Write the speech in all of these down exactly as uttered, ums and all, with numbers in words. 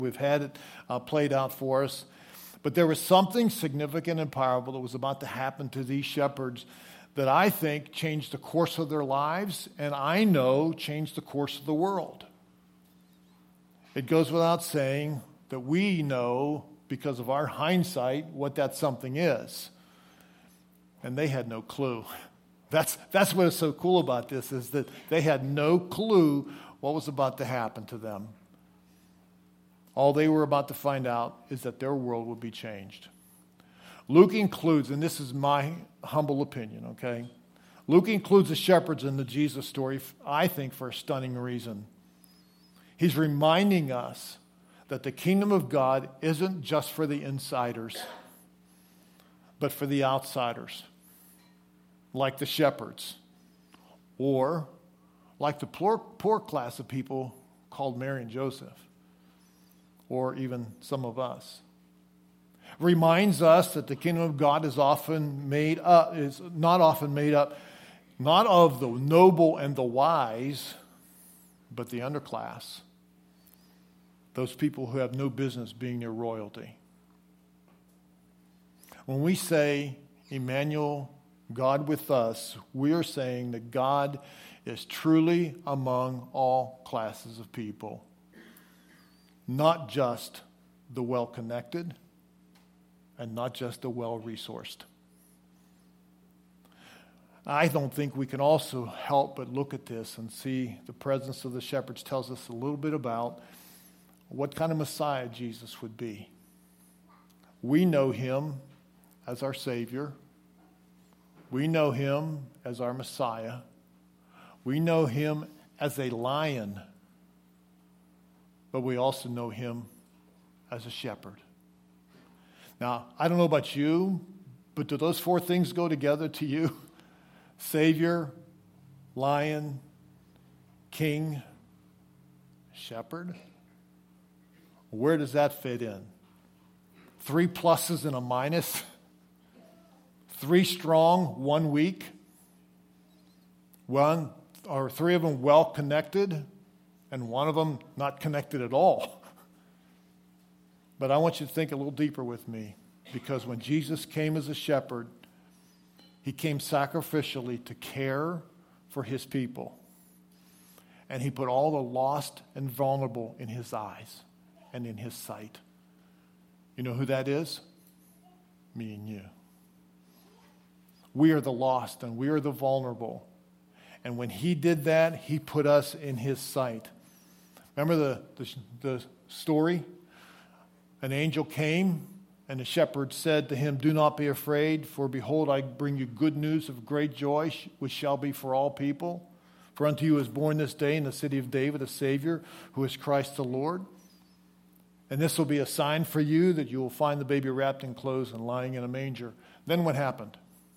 We've had it uh, played out for us. But there was something significant and powerful that was about to happen to these shepherds that I think changed the course of their lives, and I know changed the course of the world. It goes without saying that we know, because of our hindsight, what that something is. And they had no clue. That's, that's what is so cool about this, is that they had no clue what was about to happen to them. All they were about to find out is that their world would be changed. Luke includes, and this is my humble opinion, okay? Luke includes the shepherds in the Jesus story, I think, for a stunning reason. He's reminding us that the kingdom of God isn't just for the insiders, but for the outsiders, like the shepherds, or like the poor, poor class of people called Mary and Joseph, or even some of us. Reminds us that the kingdom of God is often made up, is not often made up, not of the noble and the wise, but the underclass. Those people who have no business being near royalty. When we say, Emmanuel, God with us, we are saying that God is truly among all classes of people. Not just the well-connected, and not just the well-resourced. I don't think we can also help but look at this and see the presence of the shepherds tells us a little bit about what kind of Messiah Jesus would be. We know him as our Savior. We know him as our Messiah. We know him as a lion. But we also know him as a shepherd. Now, I don't know about you, but do those four things go together to you? Savior, lion, king, shepherd? Where does that fit in? Three pluses and a minus? Three strong, one weak? One or three of them well connected, and one of them not connected at all. But I want you to think a little deeper with me, because when Jesus came as a shepherd, he came sacrificially to care for his people. And he put all the lost and vulnerable in his eyes and in his sight. You know who that is? Me and you. We are the lost and we are the vulnerable. And when he did that, he put us in his sight. Remember the, the, the story? An angel came, and the shepherd said to him, "Do not be afraid, for behold, I bring you good news of great joy, which shall be for all people. For unto you is born this day in the city of David a Savior, who is Christ the Lord. And this will be a sign for you, that you will find the baby wrapped in clothes and lying in a manger." Then what happened?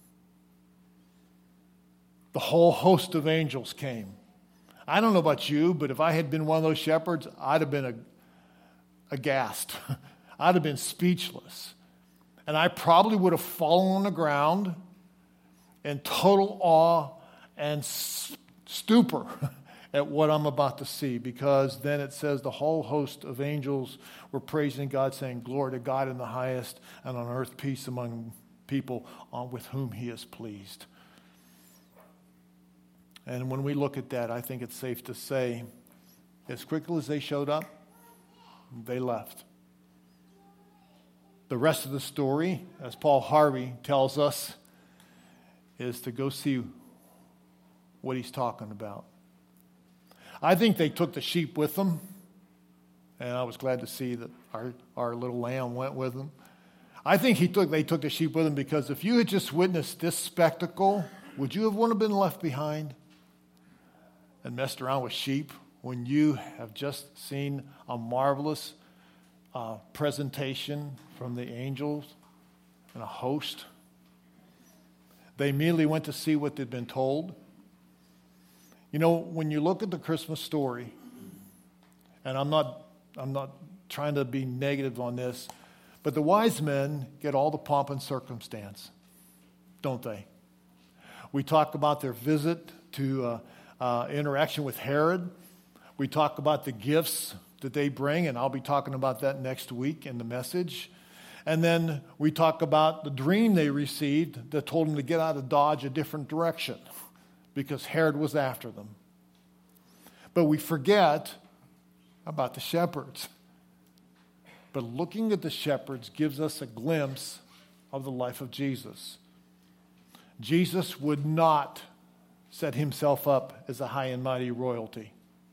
The whole host of angels came. I don't know about you, but if I had been one of those shepherds, I'd have been aghast. I'd have been speechless. And I probably would have fallen on the ground in total awe and stupor at what I'm about to see, because then it says the whole host of angels were praising God, saying, "Glory to God in the highest, and on earth peace among people with whom he is pleased." And when we look at that, I think it's safe to say, as quickly as they showed up, they left. The rest of the story, as Paul Harvey tells us, is to go see what he's talking about. I think they took the sheep with them, and I was glad to see that our, our little lamb went with them. I think he took they took the sheep with them because if you had just witnessed this spectacle, would you have wanted to been left behind and messed around with sheep when you have just seen a marvelous uh, presentation from the angels and a host? They immediately went to see what they'd been told. You know, when you look at the Christmas story, and I'm not I'm not trying to be negative on this, but the wise men get all the pomp and circumstance, don't they? We talk about their visit to uh, uh, interaction with Herod. We talk about the gifts that they bring, and I'll be talking about that next week in the message. And then we talk about the dream they received that told them to get out of Dodge a different direction because Herod was after them. But we forget about the shepherds. But looking at the shepherds gives us a glimpse of the life of Jesus. Jesus would not set himself up as a high and mighty royalty.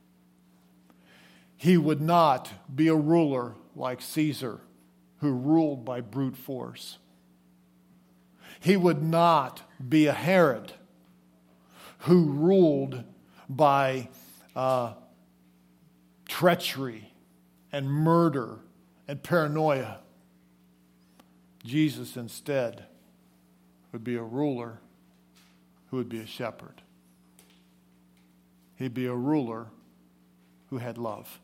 He would not be a ruler like Caesar, who ruled by brute force. He would not be a Herod, who ruled by uh, treachery and murder and paranoia. Jesus instead would be a ruler who would be a shepherd. He'd be a ruler who had love.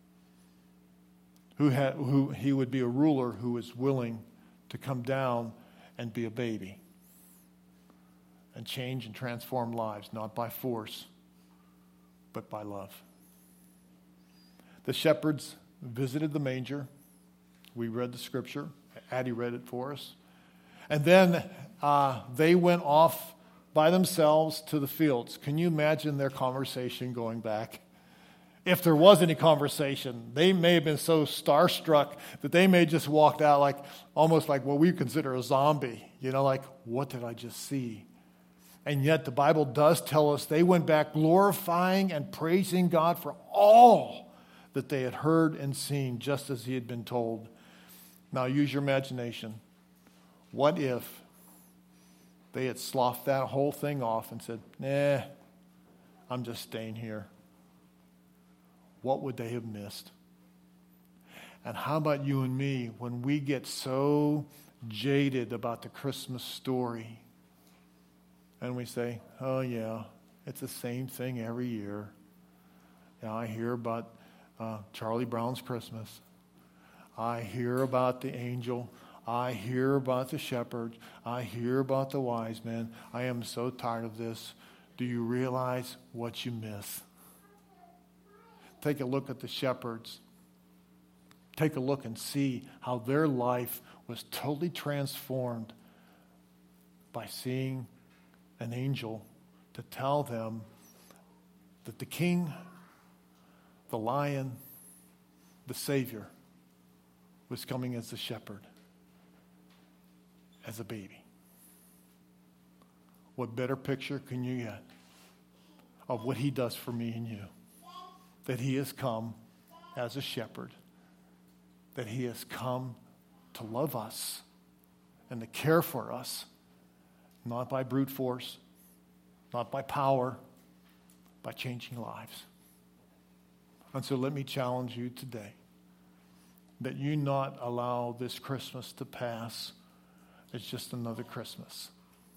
Who had, who he would be a ruler who was willing to come down and be a baby and change and transform lives, not by force, but by love. The shepherds visited the manger. We read the scripture. Addie read it for us. And then uh, they went off by themselves to the fields. Can you imagine their conversation going back? If there was any conversation, they may have been so starstruck that they may have just walked out like almost like what we consider a zombie. You know, like, what did I just see? And yet the Bible does tell us they went back glorifying and praising God for all that they had heard and seen, just as he had been told. Now use your imagination. What if they had sloughed that whole thing off and said, nah, I'm just staying here? What would they have missed? And how about you and me when we get so jaded about the Christmas story and we say, oh yeah, it's the same thing every year. Now I hear about uh, Charlie Brown's Christmas. I hear about the angel. I hear about the shepherds. I hear about the wise men. I am so tired of this. Do you realize what you miss? Take a look at the shepherds. Take a look and see how their life was totally transformed by seeing an angel to tell them that the king, the lion, the Savior was coming as a shepherd, as a baby. What better picture can you get of what he does for me and you? That he has come as a shepherd, that he has come to love us and to care for us, not by brute force, not by power, by changing lives. And so let me challenge you today that you not allow this Christmas to pass as just another Christmas.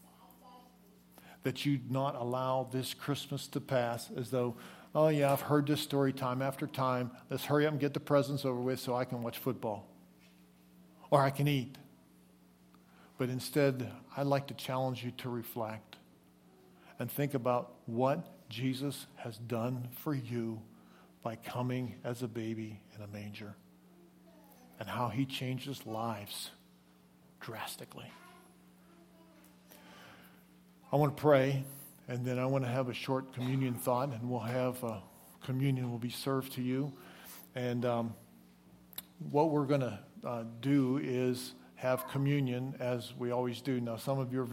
That you not allow this Christmas to pass as though, oh yeah, I've heard this story time after time. Let's hurry up and get the presents over with so I can watch football. Or I can eat. But instead, I'd like to challenge you to reflect and think about what Jesus has done for you by coming as a baby in a manger and how he changes lives drastically. I want to pray, and then I want to have a short communion thought, and we'll have uh, communion will be served to you. And um, what we're going to uh, do is have communion as we always do. Now, some of you are